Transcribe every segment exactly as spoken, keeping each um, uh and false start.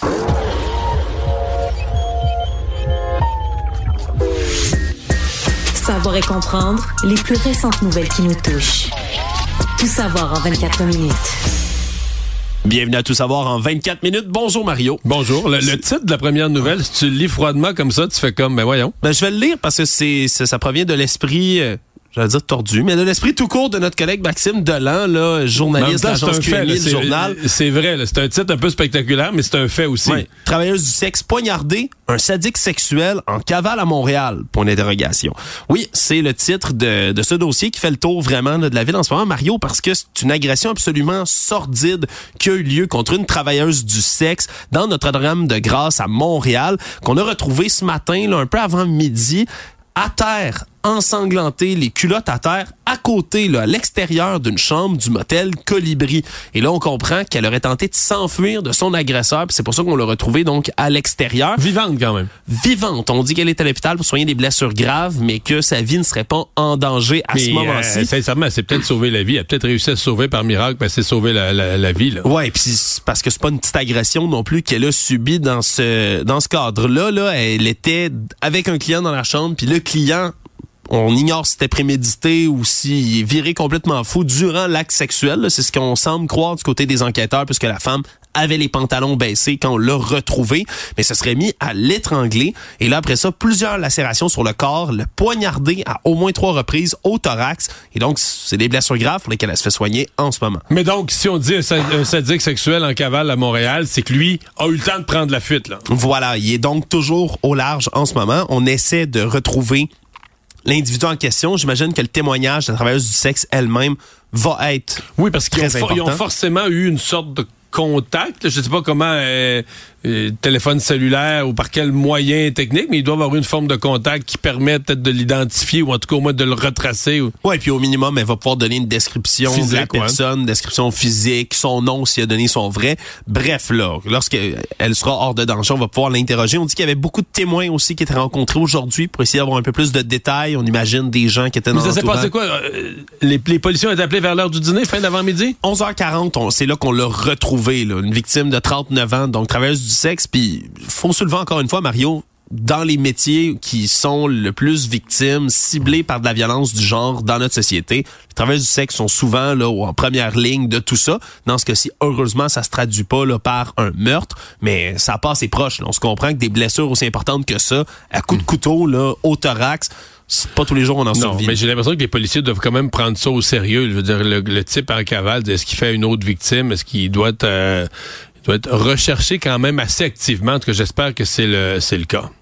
Savoir et comprendre les plus récentes nouvelles qui nous touchent. Tout savoir en vingt-quatre minutes. Bienvenue à Tout savoir en vingt-quatre minutes. Bonjour Mario. Bonjour. Le, le titre de la première nouvelle, si tu le lis froidement comme ça, tu fais comme, ben voyons. Ben, je vais le lire parce que c'est, c'est ça provient de l'esprit... Euh... j'allais dire tordu, mais de l'esprit tout court de notre collègue Maxime Delan, là, journaliste de l'agence Q M I, le journal. C'est vrai, là, c'est un titre un peu spectaculaire, mais c'est un fait aussi. Ouais. Travailleuse du sexe poignardée, un sadique sexuel en cavale à Montréal, point d'interrogation. Oui, c'est le titre de, de ce dossier qui fait le tour vraiment là, de la ville en ce moment, Mario, parce que c'est une agression absolument sordide qui a eu lieu contre une travailleuse du sexe dans Notre-Dame de Grâce à Montréal, qu'on a retrouvé ce matin, là, un peu avant midi, à terre, ensanglanté, les culottes à terre, à côté, là, à l'extérieur d'une chambre du motel Colibri. Et là, on comprend qu'elle aurait tenté de s'enfuir de son agresseur, puis c'est pour ça qu'on l'a retrouvée donc à l'extérieur. Vivante quand même. Vivante. On dit qu'elle est à l'hôpital pour soigner des blessures graves, mais que sa vie ne serait pas en danger à mais ce moment-ci. Euh, sincèrement, elle s'est peut-être sauvé la vie. Elle a peut-être réussi à se sauver par miracle, parce qu'elle s'est sauvé la, la, la vie. Là. Ouais, puis parce que c'est pas une petite agression non plus qu'elle a subie dans ce dans ce cadre-là. Là, elle était avec un client dans la chambre, puis le client, on ignore si c'était prémédité ou s'il est viré complètement fou durant l'acte sexuel. Là. C'est ce qu'on semble croire du côté des enquêteurs, puisque la femme avait les pantalons baissés quand on l'a retrouvée, mais se serait mis à l'étrangler. Et là, après ça, plusieurs lacérations sur le corps, le poignardé à au moins trois reprises au thorax. Et donc, c'est des blessures graves pour lesquelles elle se fait soigner en ce moment. Mais donc, si on dit un sadique sexuel en cavale à Montréal, c'est que lui a eu le temps de prendre la fuite, là. Voilà. Il est donc toujours au large en ce moment. On essaie de retrouver l'individu en question. J'imagine que le témoignage de la travailleuse du sexe elle-même va être oui, parce qu'ils ont, for- ils ont forcément eu une sorte de contact. Je ne sais pas comment, euh, euh, téléphone cellulaire ou par quel moyen technique, mais ils doivent avoir une forme de contact qui permet peut-être de l'identifier ou en tout cas au moins de le retracer. Ou... Oui, puis au minimum, elle va pouvoir donner une description physique, de la personne, une description physique, son nom s'il a donné son vrai. Bref, là, lorsqu'elle sera hors de danger, on va pouvoir l'interroger. On dit qu'il y avait beaucoup de témoins aussi qui étaient rencontrés aujourd'hui pour essayer d'avoir un peu plus de détails. On imagine des gens qui étaient dans l'entourage. Ça s'est passé quoi? Les, les policiers ont été appelés vers l'heure du dîner, fin d'avant-midi? onze heures quarante, on, c'est là qu'on l'a retrouvé. Là, une victime de trente-neuf ans, donc travailleuse du sexe. Puis, faut soulever encore une fois, Mario, dans les métiers qui sont le plus victimes, ciblés par de la violence du genre dans notre société, les travailleuses du sexe sont souvent là en première ligne de tout ça. Dans ce cas-ci, heureusement, ça se traduit pas là, par un meurtre, mais ça passe et proche. Là. On se comprend que des blessures aussi importantes que ça, à coups de couteau, là, au thorax, c'est pas tous les jours on en survit. Non, mais j'ai l'impression que les policiers doivent quand même prendre ça au sérieux. Je veux dire, le, le type en cavale, est-ce qu'il fait une autre victime? Est-ce qu'il doit être, euh, doit être recherché quand même assez activement? En tout cas, j'espère que c'est le, c'est le cas.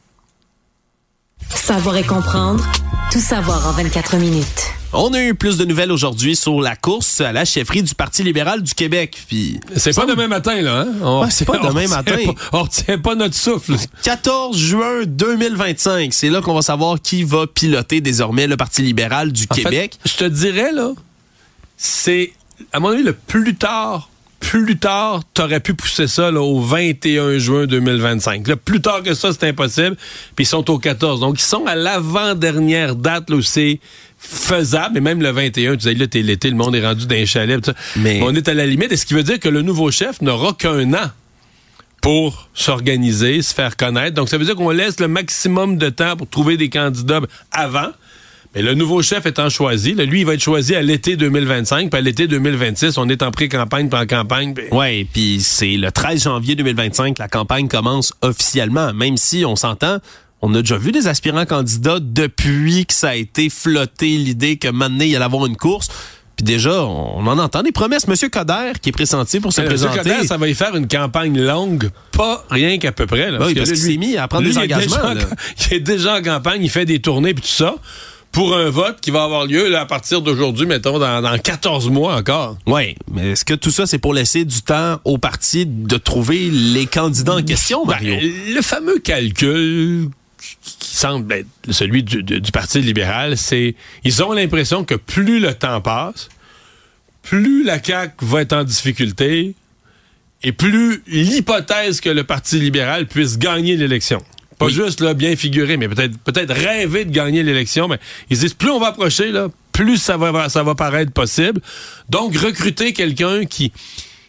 Savoir et comprendre, tout savoir en vingt-quatre minutes. On a eu plus de nouvelles aujourd'hui sur la course à la chefferie du Parti libéral du Québec. Puis c'est pas demain matin, là, hein? On, ouais, c'est pas demain matin. Pas, on retient pas notre souffle. quatorze juin deux mille vingt-cinq, c'est là qu'on va savoir qui va piloter désormais le Parti libéral du en Québec. Fait, je te dirais, là, c'est, à mon avis, le plus tard, plus tard, t'aurais pu pousser ça là, au vingt et un juin deux mille vingt-cinq. Là, plus tard que ça, c'est impossible. Puis ils sont au quatorze. Donc, ils sont à l'avant-dernière date là, où c'est faisable. Et même le vingt et un, tu disais, là, t'es l'été, le monde est rendu dans les chalets. Mais on est à la limite. Et ce qui veut dire que le nouveau chef n'aura qu'un an pour s'organiser, se faire connaître. Donc, ça veut dire qu'on laisse le maximum de temps pour trouver des candidats avant. Mais le nouveau chef étant choisi, là, lui, il va être choisi à l'été deux mille vingt-cinq, puis à l'été deux mille vingt-six, on est en pré-campagne, puis en campagne. Pis... Oui, puis c'est le treize janvier deux mille vingt-cinq, la campagne commence officiellement, même si on s'entend, on a déjà vu des aspirants candidats depuis que ça a été flotté l'idée que maintenant, il y allait avoir une course. Puis déjà, on en entend des promesses. Monsieur Coder, qui est pressenti pour se euh, présenter. Monsieur Coder, ça va y faire une campagne longue, pas rien qu'à peu près. Là, parce, oui, parce qu'il s'est mis à prendre lui, des engagements. Il est, déjà, il est déjà en campagne, il fait des tournées puis tout ça. Pour un vote qui va avoir lieu là, à partir d'aujourd'hui, mettons, dans, dans quatorze mois encore. Oui, mais est-ce que tout ça, c'est pour laisser du temps au parti de trouver les candidats en question, Mario? Ben, le fameux calcul qui semble être celui du, du, du Parti libéral, c'est ils ont l'impression que plus le temps passe, plus la C A Q va être en difficulté et plus l'hypothèse que le Parti libéral puisse gagner l'élection. Pas oui. juste là bien figuré, mais peut-être peut-être rêver de gagner l'élection. Mais ils disent plus on va approcher là, plus ça va ça va paraître possible. Donc recruter quelqu'un qui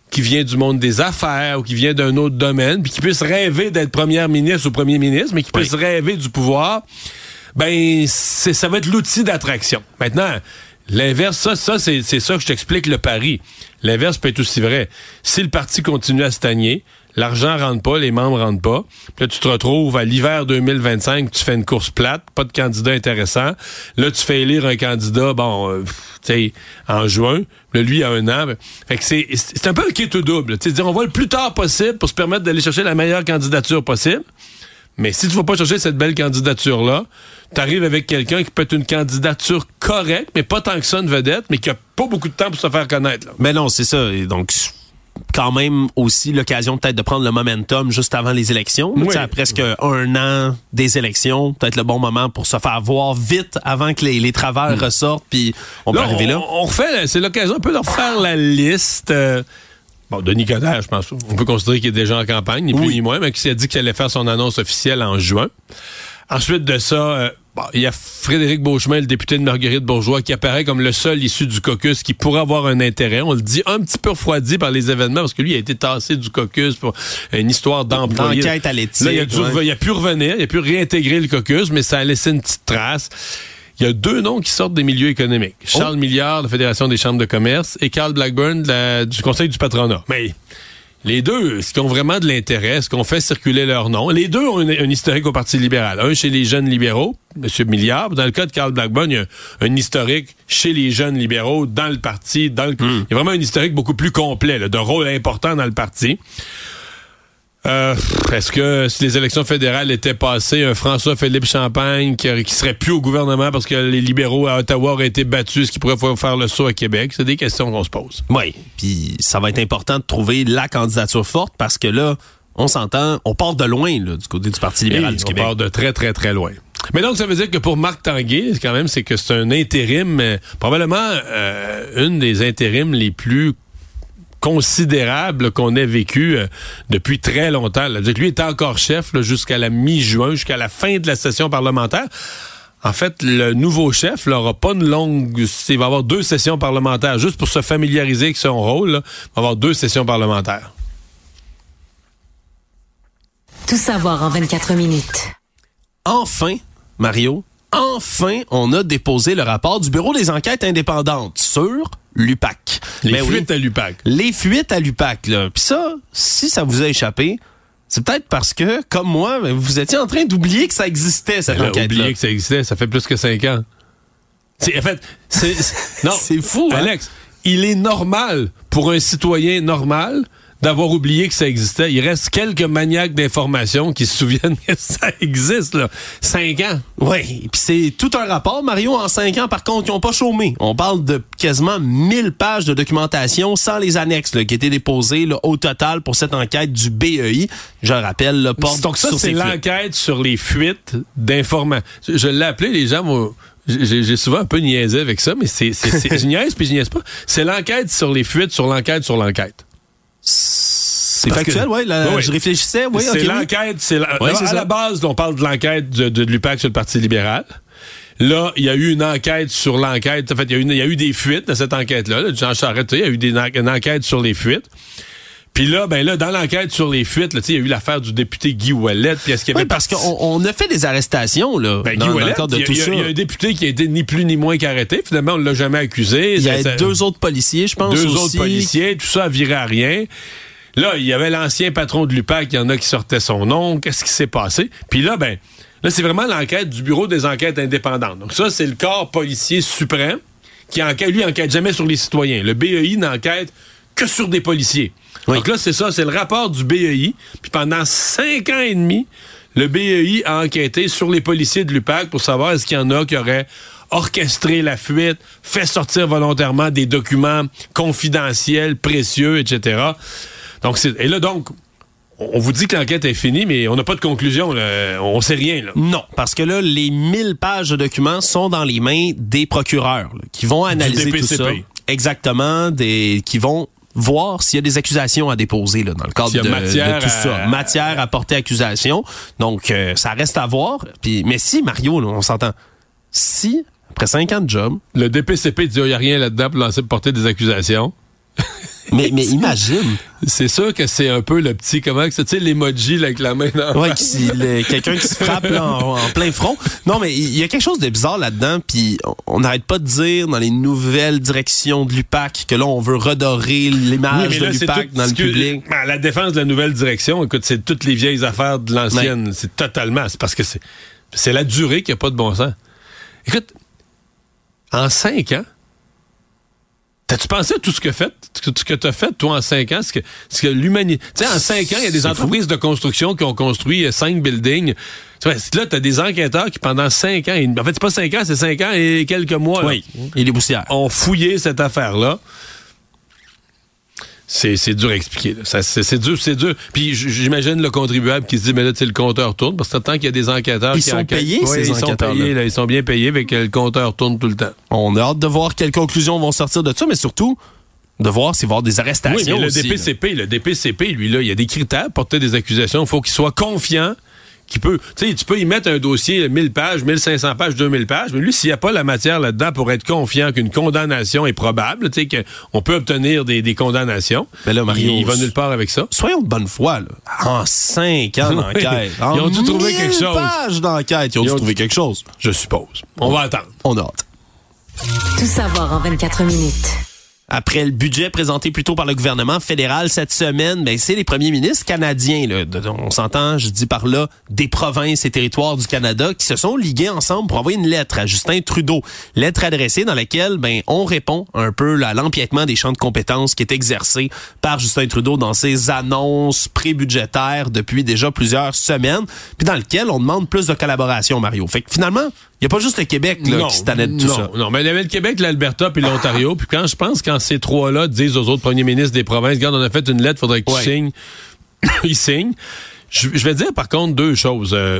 qui vient du monde des affaires ou qui vient d'un autre domaine, puis qui puisse rêver d'être première ministre ou premier ministre, mais qui puisse oui. rêver du pouvoir, ben c'est, ça va être l'outil d'attraction. Maintenant, l'inverse, ça, ça c'est, c'est ça que je t'explique le pari. L'inverse peut être aussi vrai. Si le parti continue à stagner, l'argent rentre pas, les membres rentrent pas, puis là, tu te retrouves à l'hiver deux mille vingt-cinq, tu fais une course plate, pas de candidat intéressant. Là, tu fais élire un candidat, bon, euh, tu sais, en juin. Là, lui, il a un an. Fait que c'est, c'est un peu un kit tout double. Tu sais, dire, on va le plus tard possible pour se permettre d'aller chercher la meilleure candidature possible. Mais si tu vas pas chercher cette belle candidature-là, t'arrives avec quelqu'un qui peut être une candidature correcte, mais pas tant que ça une vedette, mais qui a pas beaucoup de temps pour se faire connaître. Là. Mais non, c'est ça. Et donc, quand même aussi l'occasion peut-être de prendre le momentum juste avant les élections. Oui. À presque un an des élections, peut-être le bon moment pour se faire voir vite avant que les, les travers mmh. ressortent, puis on là, peut arriver là. On, on refait, c'est l'occasion un peu de refaire la liste... Euh Bon, Denis Coderre, je pense, on peut considérer qu'il est déjà en campagne, ni plus oui. ni moins, mais qu'il a dit qu'il allait faire son annonce officielle en juin. Ensuite de ça, euh, bon, il y a Frédéric Beauchemin, le député de Marguerite-Bourgeois, qui apparaît comme le seul issu du caucus qui pourrait avoir un intérêt. On le dit un petit peu refroidi par les événements, parce que lui, il a été tassé du caucus pour une histoire d'employé. D'enquête à l'éthique. Là, il a, dû, ouais. il a pu revenir, il a pu réintégrer le caucus, mais ça a laissé une petite trace. Il y a deux noms qui sortent des milieux économiques. Charles oh. Milliard, de la Fédération des chambres de commerce, et Carl Blackburn, de la, du Conseil du patronat. Mais les deux, est-ce qu'ils ont vraiment de l'intérêt? Est-ce qu'on fait circuler leur nom? Les deux ont un, un historique au Parti libéral. Un chez les jeunes libéraux, M. Milliard. Dans le cas de Carl Blackburn, il y a un, un historique chez les jeunes libéraux, dans le parti. Dans le, mm. Il y a vraiment un historique beaucoup plus complet, là, de rôle important dans le parti. Euh, est-ce que si les élections fédérales étaient passées, un François-Philippe Champagne qui, qui serait plus au gouvernement parce que les libéraux à Ottawa auraient été battus, est-ce qu'il pourrait faire le saut à Québec? C'est des questions qu'on se pose. Oui, puis ça va être important de trouver la candidature forte parce que là, on s'entend, on part de loin là, du côté du Parti libéral Et du on Québec. On part de très, très, très loin. Mais donc, ça veut dire que pour Marc Tanguay, quand même, c'est que c'est un intérim, euh, probablement euh, une des intérims les plus considérable qu'on ait vécu euh, depuis très longtemps. Là. Lui était encore chef là, jusqu'à la mi-juin, jusqu'à la fin de la session parlementaire. En fait, le nouveau chef n'aura pas une longue... Il va avoir deux sessions parlementaires, juste pour se familiariser avec son rôle. Là, il va avoir deux sessions parlementaires. Tout savoir en vingt-quatre minutes. Enfin, Mario, enfin, on a déposé le rapport du Bureau des enquêtes indépendantes sur l'U P A C. Les ben fuites oui, à l'U P A C. Les fuites à l'U P A C, là. Puis ça, si ça vous a échappé, c'est peut-être parce que, comme moi, vous étiez en train d'oublier que ça existait, cette ben, enquête-là. Oublier que ça existait, ça fait plus que cinq ans. C'est, en fait, c'est, c'est, non, c'est fou, hein? Alex, il est normal pour un citoyen normal d'avoir oublié que ça existait. Il reste quelques maniaques d'information qui se souviennent que ça existe, là. Cinq ans. Oui, puis c'est tout un rapport, Mario, en cinq ans, par contre, ils n'ont pas chômé. On parle de quasiment mille pages de documentation sans les annexes là, qui étaient déposées là, au total pour cette enquête du B E I. Je le rappelle, le porte Donc ça, sur c'est l'enquête sur les fuites d'informations. Je, je l'ai appelé, les gens vont... J'ai, j'ai souvent un peu niaisé avec ça, mais c'est, c'est, c'est je niaise puis je niaise pas. C'est l'enquête sur les fuites, sur l'enquête, sur l'enquête. C'est Parce factuel, oui. Ouais, je réfléchissais. Oui, c'est okay, l'enquête. Oui. C'est la, ouais, là, c'est à ça. la base, on parle de l'enquête de, de, de l'U P A C sur le Parti libéral. Là, il y a eu une enquête sur l'enquête. En fait, il y a eu, il y a eu des fuites dans cette enquête-là. Là, Jean Charest, il y a eu des, une enquête sur les fuites. Puis là, ben là, dans l'enquête sur les fuites, il y a eu l'affaire du député Guy Ouellet. Puis est-ce qu'il y avait oui, parce qu'on on a fait des arrestations là. Ben, dans, Guy Ouellet, dans le cadre de tout il y a, ça. Il y a un député qui a été ni plus ni moins qu'arrêté. Finalement, on l'a jamais accusé. Il y a ça, ça, deux autres policiers, je pense. Deux aussi. autres policiers. Tout ça a viré à rien. Là, il y avait l'ancien patron de l'U P A C. Il y en a qui sortaient son nom. Qu'est-ce qui s'est passé? Puis là, ben, là, c'est vraiment l'enquête du Bureau des enquêtes indépendantes. Donc ça, c'est le corps policier suprême qui enquête, lui, enquête jamais sur les citoyens. Le B E I n'enquête que sur des policiers. Oui. Donc là, c'est ça, c'est le rapport du B E I. Puis pendant cinq ans et demi, le B E I a enquêté sur les policiers de l'U P A C pour savoir est-ce qu'il y en a qui auraient orchestré la fuite, fait sortir volontairement des documents confidentiels, précieux, et cetera. Donc, c'est, et là, donc, on vous dit que l'enquête est finie, mais on n'a pas de conclusion. Là. On sait rien. Là. Non, parce que là, les mille pages de documents sont dans les mains des procureurs là, qui vont analyser tout ça. Exactement, des qui vont voir s'il y a des accusations à déposer là, dans le cadre de, de tout ça. À... Matière à porter accusation. Donc, euh, ça reste à voir. Puis, mais si, Mario, là, on s'entend, si, après cinq ans de job... Le D P C P dit qu'il n'y a rien là-dedans pour lancer, porter des accusations... mais, mais imagine. C'est sûr que c'est un peu le petit, comment, tu sais, l'emoji là, avec la main dans ouais, qui, le, quelqu'un qui se frappe là, en, en plein front. Non, mais il y a quelque chose de bizarre là-dedans, puis on n'arrête pas de dire dans les nouvelles directions de l'U P A C que là, on veut redorer l'image oui, de l'U P A C dans le public. Ben, la défense de la nouvelle direction, écoute, c'est toutes les vieilles affaires de l'ancienne. Ouais. C'est totalement, c'est parce que c'est, c'est la durée qui n'a pas de bon sens. Écoute, en cinq ans, t'as-tu pensé à tout ce que fait, tout ce que t'as fait, toi, en cinq ans? Ce que, ce que l'humanité, tu sais, en cinq ans, il y a des entreprises fou. de construction qui ont construit cinq buildings. Là, t'as des enquêteurs qui, pendant cinq ans, en fait, c'est pas cinq ans, c'est cinq ans et quelques mois, oui, là, et des poussières, ont fouillé cette affaire-là. C'est, c'est dur à expliquer. Là. Ça, c'est, c'est dur, c'est dur. Puis j'imagine le contribuable qui se dit, mais là, tu sais, le compteur tourne, parce que tant qu'il y a des enquêteurs ils qui sont enquêtent, payés, ouais, ces ils enquêteurs sont payés, là, ils sont bien payés, avec le compteur tourne tout le temps. On a hâte de voir quelles conclusions vont sortir de ça, mais surtout de voir s'il va y avoir des arrestations. Oui, mais le aussi, D P C P, là. le D P C P, lui là, il y a des critères pour porter des accusations. Il faut qu'il soit confiant. Qui peut, tu sais, tu peux y mettre un dossier mille pages, mille cinq cents pages, deux mille pages, mais lui, s'il n'y a pas la matière là-dedans pour être confiant qu'une condamnation est probable, tu sais, qu'on peut obtenir des, des condamnations, mais là, Mario, il, il va nulle part avec ça. Soyons de bonne foi, là. En cinq ans d'enquête, ils ont dû trouver quelque chose. pages d'enquête, ils ont dû trouver quelque chose. Je suppose. On va attendre. On a hâte. Tout savoir en vingt-quatre minutes. Après le budget présenté plus tôt par le gouvernement fédéral cette semaine, ben c'est les premiers ministres canadiens, là, de, on s'entend, je dis par là, des provinces et territoires du Canada qui se sont ligués ensemble pour envoyer une lettre à Justin Trudeau. Lettre adressée dans laquelle ben on répond un peu à l'empiètement des champs de compétences qui est exercé par Justin Trudeau dans ses annonces pré-budgétaires depuis déjà plusieurs semaines, puis dans lequel on demande plus de collaboration, Mario. Fait que finalement, il n'y a pas juste le Québec là, non, qui se tannait de tout non, ça. Non, mais il y avait le Québec, l'Alberta puis l'Ontario. Puis quand je pense, quand ces trois-là disent aux autres premiers ministres des provinces, regarde, on a fait une lettre, faudrait que tu ouais. signes. Ils signent. Je, je vais dire par contre deux choses. Euh,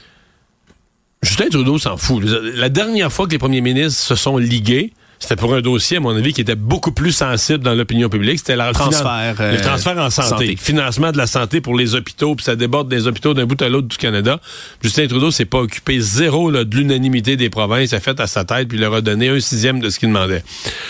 Justin Trudeau s'en fout. La dernière fois que les premiers ministres se sont ligués, c'était pour un dossier, à mon avis, qui était beaucoup plus sensible dans l'opinion publique. C'était le transfert, finan- euh, le transfert en santé. santé. Financement de la santé pour les hôpitaux, puis ça déborde des hôpitaux d'un bout à l'autre du Canada. Justin Trudeau s'est pas occupé zéro là, de l'unanimité des provinces. Il a fait à sa tête, puis il leur a donné un sixième de ce qu'il demandait.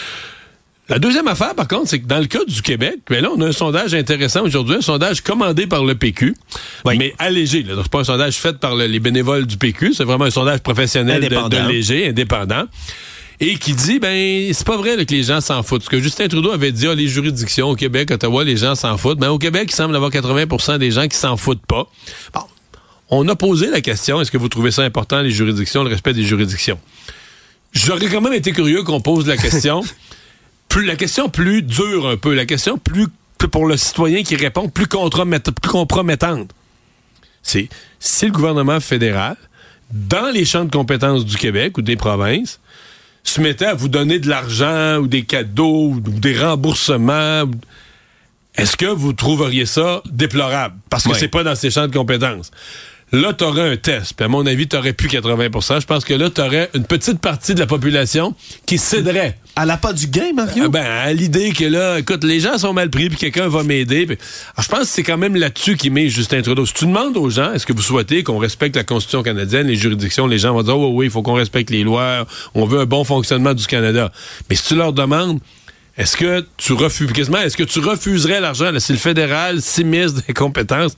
La deuxième affaire, par contre, c'est que dans le cas du Québec, ben là, on a un sondage intéressant aujourd'hui, un sondage commandé par le P Q, oui. mais allégé. Là. Donc, c'est pas un sondage fait par le, les bénévoles du P Q, c'est vraiment un sondage professionnel de, de léger, indépendant. Et qui dit, ben, c'est pas vrai là, que les gens s'en foutent. Ce que Justin Trudeau avait dit, ah, les juridictions au Québec, Ottawa, les gens s'en foutent. Ben, au Québec, il semble avoir quatre-vingts pour cent des gens qui s'en foutent pas. Bon, on a posé la question, est-ce que vous trouvez ça important, les juridictions, le respect des juridictions? J'aurais quand même été curieux qu'on pose la question, plus, la question plus dure un peu, la question plus, pour le citoyen qui répond, plus, compromet, plus compromettante. C'est, si le gouvernement fédéral, dans les champs de compétences du Québec ou des provinces, se mettait à vous donner de l'argent ou des cadeaux ou des remboursements, est-ce que vous trouveriez ça déplorable? Parce que oui. c'est pas dans ces champs de compétences. Là, t'aurais un test. Puis à mon avis, t'aurais plus quatre-vingts pour cent. Je pense que là, t'aurais une petite partie de la population qui céderait. À l'appât du gain, Mario? Ah ben, à l'idée que là, écoute, les gens sont mal pris puis quelqu'un va m'aider. Puis... Alors, je pense que c'est quand même là-dessus qu'il met Justin Trudeau. Si tu demandes aux gens, est-ce que vous souhaitez qu'on respecte la Constitution canadienne, les juridictions, les gens vont dire, oh oui, il faut qu'on respecte les lois, on veut un bon fonctionnement du Canada. Mais si tu leur demandes, est-ce que tu refuses, quasiment, est-ce que tu refuserais l'argent, là, si le fédéral s'immisce des compétences?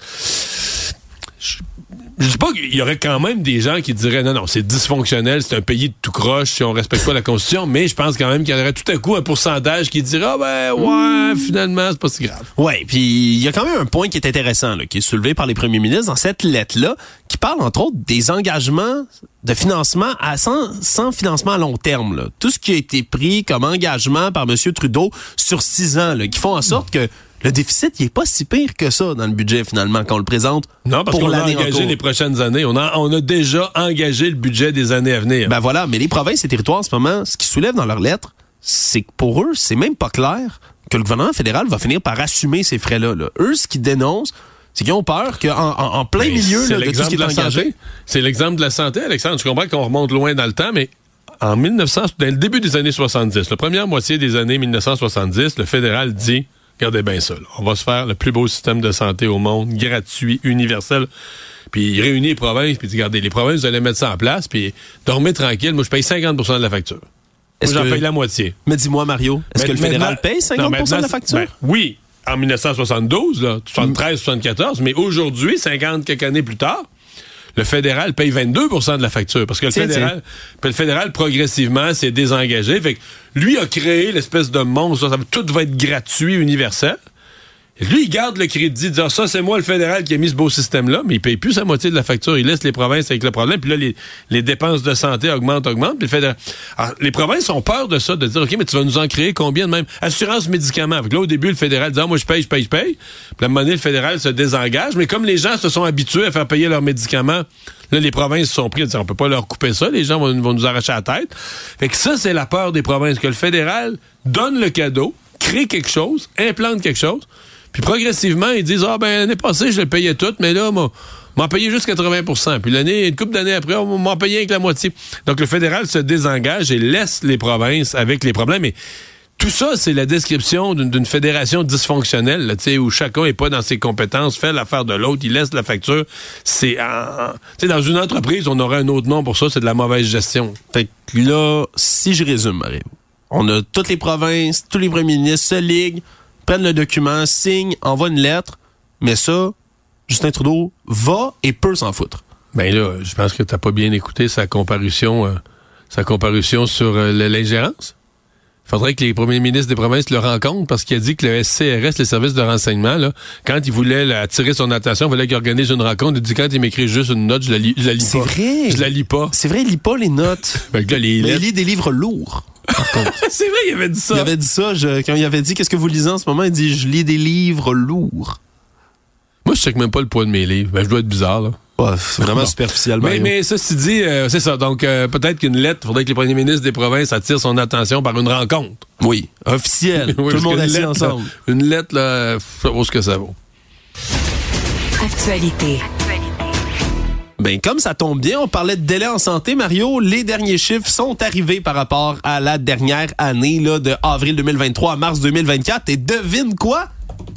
Je... Je dis pas qu'il y aurait quand même des gens qui diraient non, non, c'est dysfonctionnel, c'est un pays de tout croche si on respecte pas la Constitution, mais je pense quand même qu'il y aurait tout à coup un pourcentage qui dirait ah ben ouais, mmh. finalement, c'est pas si grave. Ouais, puis il y a quand même un point qui est intéressant, là, qui est soulevé par les premiers ministres dans cette lettre-là, qui parle entre autres des engagements de financement à sans, sans financement à long terme. Là. Tout ce qui a été pris comme engagement par M. Trudeau sur six ans, là, qui font en sorte que le déficit, il est pas si pire que ça dans le budget, finalement, quand on le présente. Non, parce qu'on a engagé les prochaines années. On a, on a déjà engagé le budget des années à venir. Ben voilà, mais les provinces et territoires, en ce moment, ce qu'ils soulèvent dans leurs lettres, c'est que pour eux, c'est même pas clair que le gouvernement fédéral va finir par assumer ces frais-là. Là. Eux, ce qu'ils dénoncent, c'est qu'ils ont peur qu'en en, en plein ben, milieu là, de tout ce qui est engagé... Santé. C'est l'exemple de la santé, Alexandre. Je comprends qu'on remonte loin dans le temps, mais en mille neuf cents, dans le début des années soixante-dix, la première moitié des années mille neuf cent soixante-dix, le fédéral dit... Regardez bien ça. Là. On va se faire le plus beau système de santé au monde, gratuit, universel. Puis il réunit les provinces, puis il dit, regardez, les provinces, vous allez mettre ça en place, puis dormez tranquille. Moi, je paye cinquante pour cent de la facture. Est-ce Moi, j'en que... paye la moitié. Mais dis-moi, Mario, est-ce Mais, que le fédéral maintenant, paye cinquante pour cent non, de la facture? Ben, oui, en dix-neuf cent soixante-douze, là, soixante-treize soixante-quatorze, mais aujourd'hui, cinquante quelques années plus tard, le fédéral paye vingt-deux pour cent de la facture. Parce que le tiens, fédéral, le fédéral, progressivement, s'est désengagé. Fait que lui a créé l'espèce de monstre. Ça, tout va être gratuit, universel. Et lui, il garde le crédit, disant, ça, c'est moi, le fédéral, qui a mis ce beau système-là, mais il paye plus sa moitié de la facture. Il laisse les provinces avec le problème. Puis là, les, les dépenses de santé augmentent, augmentent. Puis le fédéral... Alors, les provinces ont peur de ça, de dire, OK, mais tu vas nous en créer combien de même? Assurance médicaments. Fait que là, au début, le fédéral dit, ah, moi, je paye, je paye, je paye. Puis à un moment donné, le fédéral se désengage. Mais comme les gens se sont habitués à faire payer leurs médicaments, là, les provinces se sont pris à dire, on peut pas leur couper ça. Les gens vont, vont nous arracher la tête. Fait que ça, c'est la peur des provinces, que le fédéral donne le cadeau, crée quelque chose, implante quelque chose. Puis progressivement, ils disent, ah ben l'année passée, je le payais tout, mais là, m'en, m'en payé juste quatre-vingts pour cent. Puis l'année, une couple d'années après, on m'en payait avec la moitié. Donc le fédéral se désengage et laisse les provinces avec les problèmes. Et tout ça, c'est la description d'une, d'une fédération dysfonctionnelle, là, où chacun n'est pas dans ses compétences, fait l'affaire de l'autre, il laisse la facture. C'est en, en, dans une entreprise, on aurait un autre nom pour ça, c'est de la mauvaise gestion. Fait que là, si je résume, Mario, on a toutes les provinces, tous les premiers ministres se liguent, prennent le document, signent, envoient une lettre, mais ça, Justin Trudeau va et peut s'en foutre. Ben là, je pense que t'as pas bien écouté sa comparution, euh, sa comparution sur euh, l'ingérence. Il faudrait que les premiers ministres des provinces le rencontrent parce qu'il a dit que le S C R S, les services de renseignement, là, quand il voulait là, attirer son attention, il fallait qu'il organise une rencontre. Il dit quand il m'écrit juste une note, je la lis, je la lis C'est pas. vrai. Je la lis pas. C'est vrai, il lit pas les notes. Fait que là, les Mais lettres... il lit des livres lourds. Par contre. C'est vrai, il avait dit ça. Il avait dit ça, je, quand il avait dit qu'est-ce que vous lisez en ce moment, il dit je lis des livres lourds. Moi, je check même pas le poids de mes livres. Ben, je dois être bizarre, là. Ouais, c'est vraiment bon. superficiel. Mais, mais ceci dit, euh, c'est ça. Donc, euh, peut-être qu'une lettre, il faudrait que les premiers ministres des provinces attirent son attention par une rencontre. Oui, officielle. Oui, tout le monde assis assis ensemble. Là, une lettre, là, ça vaut ce que ça vaut. Actualité. Ben, comme ça tombe bien, on parlait de délai en santé, Mario. Les derniers chiffres sont arrivés par rapport à la dernière année, là, de avril deux mille vingt-trois à mars deux mille vingt-quatre. Et devine quoi?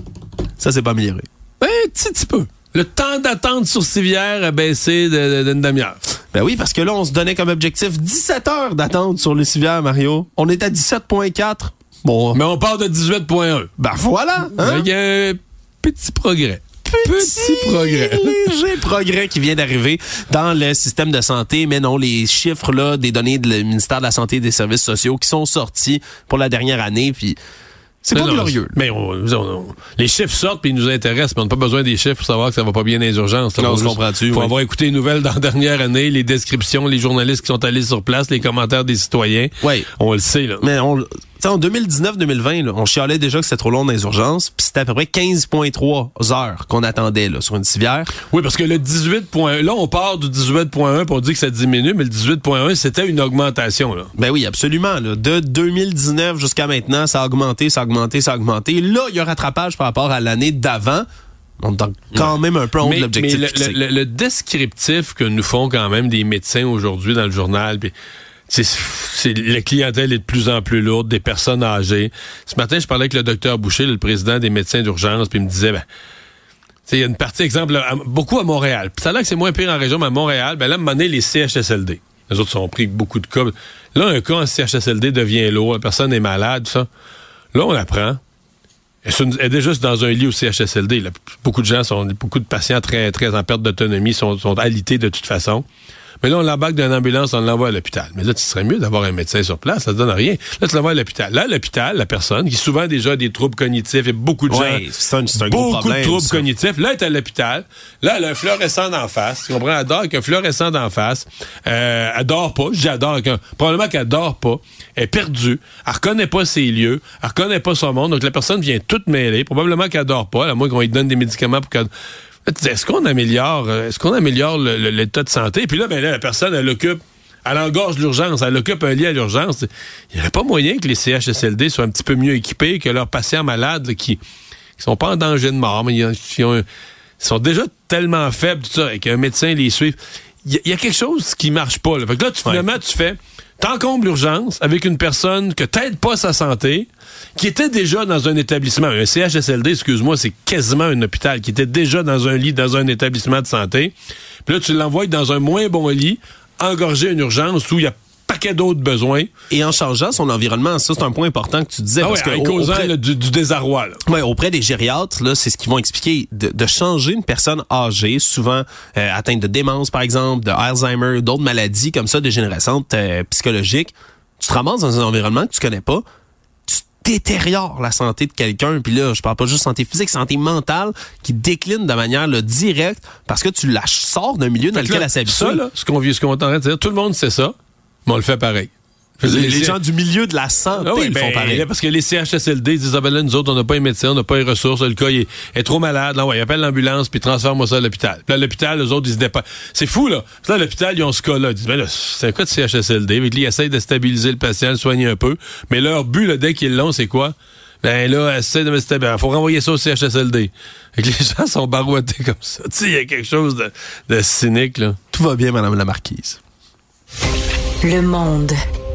Ça s'est pas amélioré. Un petit, petit peu. Le temps d'attente sur civière a baissé de, de, d'une demi-heure. Ben oui, parce que là, on se donnait comme objectif dix-sept heures d'attente sur les civières, Mario. On est à dix-sept virgule quatre. Bon. Mais on part de dix-huit virgule un. Ben voilà! Hein? Avec un petit progrès. Petit, petit progrès. Léger progrès qui vient d'arriver dans le système de santé, mais non, les chiffres là des données du ministère de la Santé et des Services sociaux qui sont sortis pour la dernière année, puis c'est pas non, glorieux. Mais on, on, on, les chiffres sortent puis ils nous intéressent, mais on n'a pas besoin des chiffres pour savoir que ça va pas bien dans les urgences. Non, on se comprend-tu? Faut oui. avoir écouté les nouvelles dans la dernière année, les descriptions, les journalistes qui sont allés sur place, les commentaires des citoyens. Oui. On le sait, là. Mais on, en deux mille dix-neuf deux mille vingt, là, on chialait déjà que c'était trop long dans les urgences, puis c'était à peu près quinze virgule trois heures qu'on attendait là, sur une civière. Oui, parce que le dix-huit virgule un, là, on part du dix-huit virgule un pour dire que ça diminue, mais le dix-huit virgule un, c'était une augmentation, là. Ben oui, absolument. Là. De deux mille dix-neuf jusqu'à maintenant, ça a augmenté, ça a augmenté, ça a augmenté. Là, il y a un rattrapage par rapport à l'année d'avant. On est quand même un peu en haut de l'objectif. Mais le, le, le descriptif que nous font quand même des médecins aujourd'hui dans le journal, puis c'est, c'est la clientèle est de plus en plus lourde, des personnes âgées. Ce matin, je parlais avec le docteur Boucher, le président des médecins d'urgence, puis il me disait, ben, il y a une partie, exemple, à, beaucoup à Montréal. Puis ça a l'air que c'est moins pire en région, mais à Montréal, ben là, à un moment donné, les C H S L D. Les autres sont pris beaucoup de cas. Là, un cas en C H S L D devient lourd, la personne est malade, tout ça. Là, on apprend. Elle est déjà dans un lit au C H S L D. Là, beaucoup de gens sont, beaucoup de patients très, très en perte d'autonomie sont, sont alités de toute façon. Mais là, on l'embarque dans une ambulance, on l'envoie à l'hôpital. Mais là, tu serais mieux d'avoir un médecin sur place, ça ne donne rien. Là, tu l'envoies à l'hôpital. Là, à l'hôpital, la personne, qui souvent déjà a des troubles cognitifs, et beaucoup de ouais, gens, c'est un, c'est un beaucoup gros problème, de troubles ça. cognitifs. Là, elle est à l'hôpital. Là, elle a un fluorescent d'en face. Tu comprends? Elle dort avec un fluorescent d'en face. Euh, elle dort pas. J'adore. Un... Probablement qu'elle dort pas. Elle est perdue. Elle reconnaît pas ses lieux. Elle reconnaît pas son monde. Donc, la personne vient toute mêlée. Probablement qu'elle dort pas. À moins qu'on lui donne des médicaments pour qu'elle... Est-ce qu'on améliore, est-ce qu'on améliore le, le, l'état de santé? Puis là, ben là, la personne, elle occupe, elle engorge l'urgence, elle occupe un lit à l'urgence. Il n'y aurait pas moyen que les C H S L D soient un petit peu mieux équipés que leurs patients malades là, qui qui sont pas en danger de mort, mais ils, ont, ils sont déjà tellement faibles, tout ça, et qu'un médecin les suive. Il y, y a quelque chose qui marche pas. Là. Fait que là, tu, finalement, ouais. tu fais... T'encombres l'urgence avec une personne que t'aide pas sa santé, qui était déjà dans un établissement, un C H S L D, excuse-moi, c'est quasiment un hôpital, qui était déjà dans un lit, dans un établissement de santé. Puis là, tu l'envoies dans un moins bon lit, engorger une urgence où il y a paquet d'autres besoins. Et en changeant son environnement, ça, c'est un point important que tu disais. Ah parce ouais, que en causant auprès, là, du, du désarroi. Là. Ouais, auprès des gériatres, là, c'est ce qu'ils vont expliquer. De, de changer une personne âgée, souvent euh, atteinte de démence, par exemple, de Alzheimer, d'autres maladies comme ça, dégénérescentes, euh, psychologiques. Tu te ramasses dans un environnement que tu connais pas, tu détériores la santé de quelqu'un. Puis là, je parle pas juste santé physique, santé mentale qui décline de manière là, directe parce que tu la sors d'un milieu dans Fait lequel là, elle s'habitue. Ça, là, ce qu'on vit, ce qu'on est en train de dire, tout le monde sait ça, mais on le fait pareil. Les, les, les gens du milieu de la santé ah oui, ils ben, font pareil. Là, parce que les C H S L D disent, ah ben là, nous autres, on n'a pas les médecins, on n'a pas les ressources, le gars, il est, est trop malade, là, ouais, il appelle l'ambulance, puis transfère-moi ça à l'hôpital. Puis là, l'hôpital, eux autres, ils se dépassent. C'est fou, là. Puis là, à l'hôpital, ils ont ce cas-là. Ils disent, ben là, c'est un cas de C H S L D. Ils essayent de stabiliser le patient, le soigner un peu. Mais leur but, là, dès qu'ils l'ont, c'est quoi? Ben là, essaie de me stabiliser. Faut renvoyer ça au C H S L D. Fait que les gens sont barouettés comme ça. Tu sais, il y a quelque chose de, de cynique, là. Tout va bien, Madame la Marquise. Le Monde.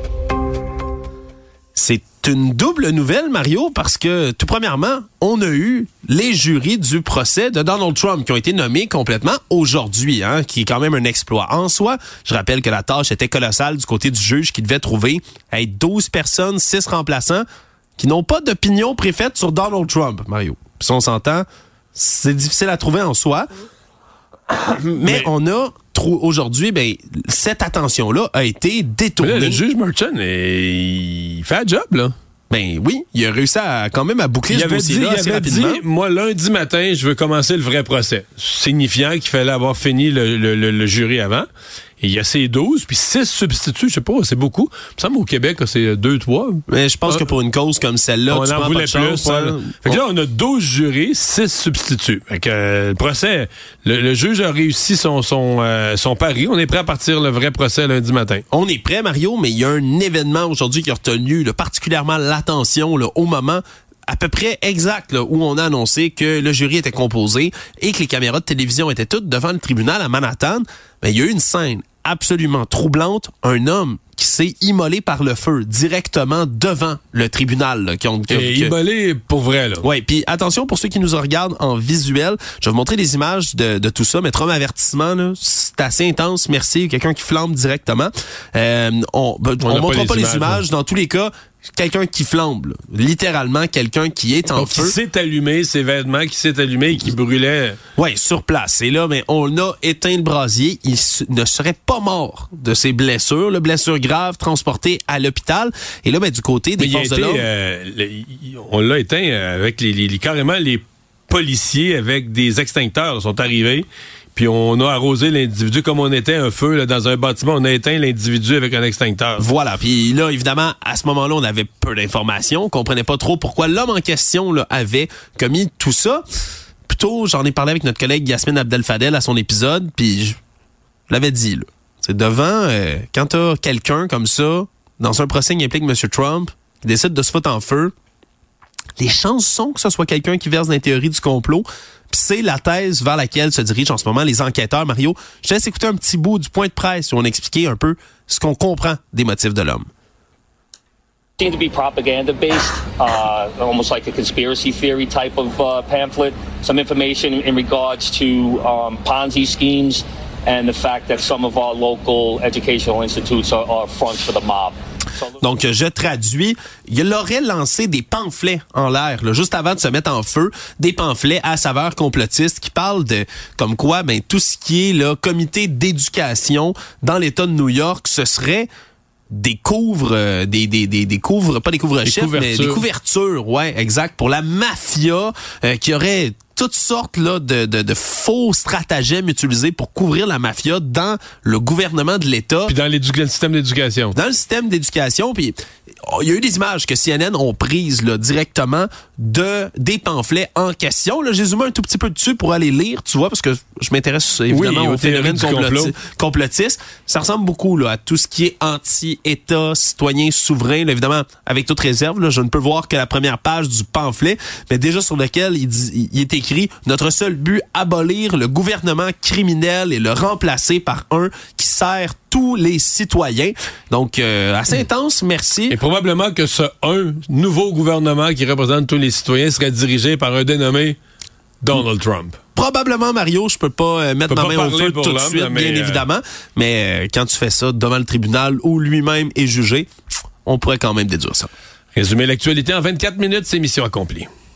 C'est une double nouvelle, Mario, parce que, tout premièrement, on a eu les jurys du procès de Donald Trump qui ont été nommés complètement aujourd'hui, hein, qui est quand même un exploit en soi. Je rappelle que la tâche était colossale du côté du juge qui devait trouver hey, douze personnes, six remplaçants qui n'ont pas d'opinion préfaite sur Donald Trump, Mario. Puis si on s'entend, c'est difficile à trouver en soi. Mais, Mais on a trou- aujourd'hui, ben cette attention-là a été détournée. Là, le juge Merchant, il fait un job, là. Ben oui, il a réussi à quand même à boucler il ce avait dossier-là dit, assez il avait rapidement. dit, moi, lundi matin, je veux commencer le vrai procès. Signifiant qu'il fallait avoir fini le, le, le, le jury avant. Et il y a ces douze, puis six substituts, je sais pas, c'est beaucoup. Il me semble au Québec, c'est deux, trois. Mais je pense ah. que pour une cause comme celle-là, on tu en prends voulait pas de chance, plus. hein. Fait que là, on a douze jurés, six substituts. Fait que euh, le procès, le, le juge a réussi son, son, euh, son pari. On est prêt à partir le vrai procès lundi matin. On est prêt, Mario, mais il y a un événement aujourd'hui qui a retenu là, particulièrement l'attention là, au moment à peu près exact là, où on a annoncé que le jury était composé et que les caméras de télévision étaient toutes devant le tribunal à Manhattan. Ben, il y a eu une scène absolument troublante, un homme qui s'est immolé par le feu directement devant le tribunal. Là, qui ont, qui, Et qui, immolé pour vrai, là. Oui, puis attention pour ceux qui nous regardent en visuel, je vais vous montrer des images de, de tout ça, mais trop avertissement, là, c'est assez intense, merci, quelqu'un qui flambe directement. Euh, on ben, on, on montrera pas les images, pas les images dans tous les cas, quelqu'un qui flambe, là. Littéralement quelqu'un qui est en Donc, feu. qui s'est allumé, ces vêtements qui s'est allumé et qui brûlait. Oui, sur place. Et là, mais on a éteint le brasier. Il ne serait pas mort de ses blessures, là, blessures graves, transportées à l'hôpital. Et là, ben, du côté des Mais forces il a de été, l'ordre... euh, le, on l'a éteint avec les, les, les carrément les policiers avec des extincteurs là, sont arrivés. Puis on a arrosé l'individu comme on était un feu là, dans un bâtiment. On a éteint l'individu avec un extincteur. Voilà. Puis là, évidemment, à ce moment-là, on avait peu d'informations. On comprenait pas trop pourquoi l'homme en question là, avait commis tout ça. Plutôt, j'en ai parlé avec notre collègue Yasmine Abdel-Fadel à son épisode. Puis je, je l'avais dit, là. C'est devant, euh, quand t'as quelqu'un comme ça, dans un procès qui implique M. Trump, qui décide de se foutre en feu, les chances sont que ce soit quelqu'un qui verse dans les théories du complot. Puis c'est la thèse vers laquelle se dirigent en ce moment les enquêteurs. Mario, je te laisse écouter un petit bout du point de presse où on expliquait un peu ce qu'on comprend des motifs de l'homme. Seemed to be propaganda-based, uh, almost like a conspiracy theory type of uh, pamphlet. Some information in regards to um, Ponzi schemes and the fact that some of our local educational institutes are, are fronts for the mob. Donc, je traduis. Il aurait lancé des pamphlets en l'air, là, juste avant de se mettre en feu, des pamphlets à saveur complotiste qui parlent de, comme quoi, ben, tout ce qui est, là, comité d'éducation dans l'État de New York, ce serait des couvres, euh, des, des, des, des couvres, pas des couvre-chefs, mais des couvertures, ouais, exact, pour la mafia, euh, qui aurait toutes sortes là de, de, de faux stratagèmes utilisés pour couvrir la mafia dans le gouvernement de l'État. Puis dans l'édu- le système d'éducation. Dans le système d'éducation, puis il y a eu des images que C N N ont prises là, directement de des pamphlets en question. Là, j'ai zoomé un tout petit peu dessus pour aller lire, tu vois, parce que je m'intéresse évidemment oui, au au phénomène complot. complotiste. Ça ressemble beaucoup là, à tout ce qui est anti-État, citoyen souverain. Là, évidemment, avec toute réserve, là, je ne peux voir que la première page du pamphlet, mais déjà sur lequel il, dit, il est écrit « Notre seul but, abolir le gouvernement criminel et le remplacer par un qui sert tous les citoyens. » Donc, euh, assez intense, merci. Et probablement que ce un nouveau gouvernement qui représente tous les citoyens serait dirigé par un dénommé Donald Trump. probablement, Mario, je peux pas euh, mettre peux ma pas main au feu tout de suite, mais bien euh... évidemment. Mais euh, quand tu fais ça devant le tribunal où lui-même est jugé, on pourrait quand même déduire ça. Résumer l'actualité en vingt-quatre minutes, c'est mission accomplie.